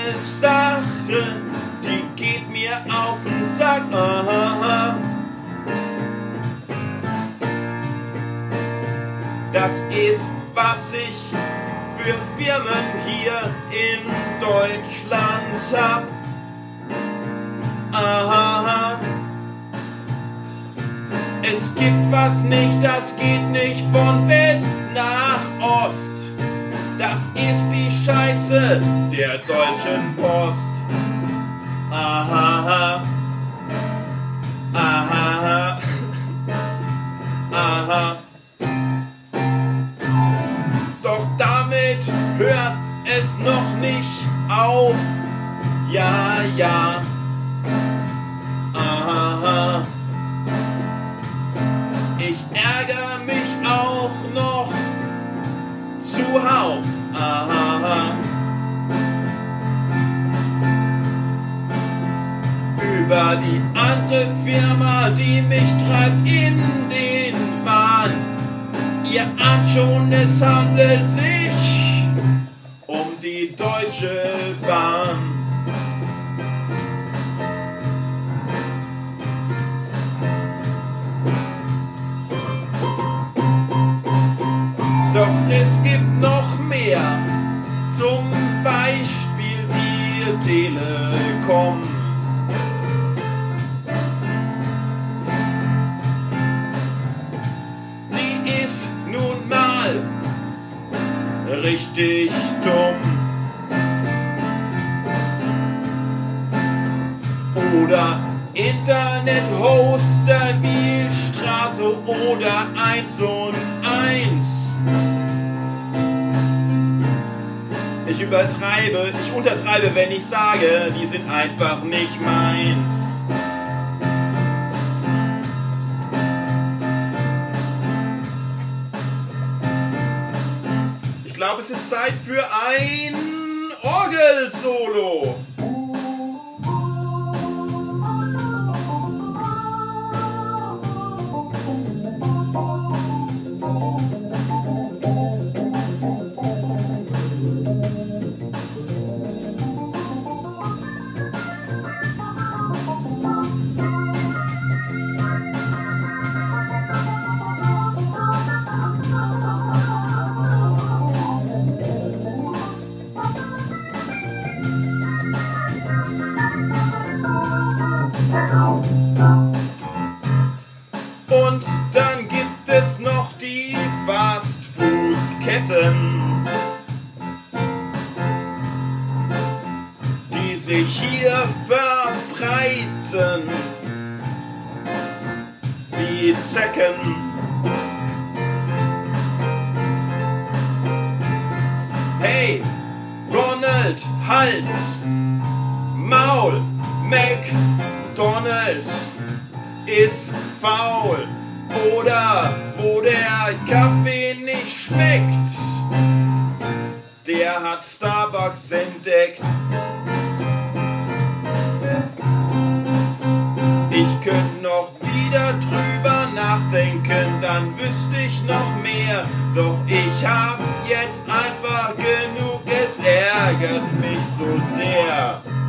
Sache, die geht mir auf den Sack. Das ist, was ich für Firmen hier in Deutschland hab. Es gibt was nicht, das geht nicht von West nach Ost. Das ist die Scheiße der Deutschen Post. Doch damit hört es noch nicht auf. Ja. Ich ärgere mich auch noch zuhauf. Über die andere Firma, die mich treibt in den Wahn. Ihr ahnt schon, es handelt sich um die Deutsche Bahn. Doch es gibt noch mehr, zum Beispiel die Telekom. Die ist nun mal richtig dumm. Oder Internet-Hoster wie Strato oder 1&1. Ich untertreibe, wenn ich sage, die sind einfach nicht meins. Ich glaube, es ist Zeit für ein Orgelsolo. Und dann gibt es noch die Fast-Food-Ketten, die sich hier verbreiten wie Zecken. Hey, Ronald, Hals, Maul, McDonald's ist faul. Oder wo der Kaffee nicht schmeckt, der hat Starbucks entdeckt. Ich könnte noch wieder drüber nachdenken, dann wüsste ich noch mehr. Doch ich hab jetzt einfach genug, es ärgert mich so sehr.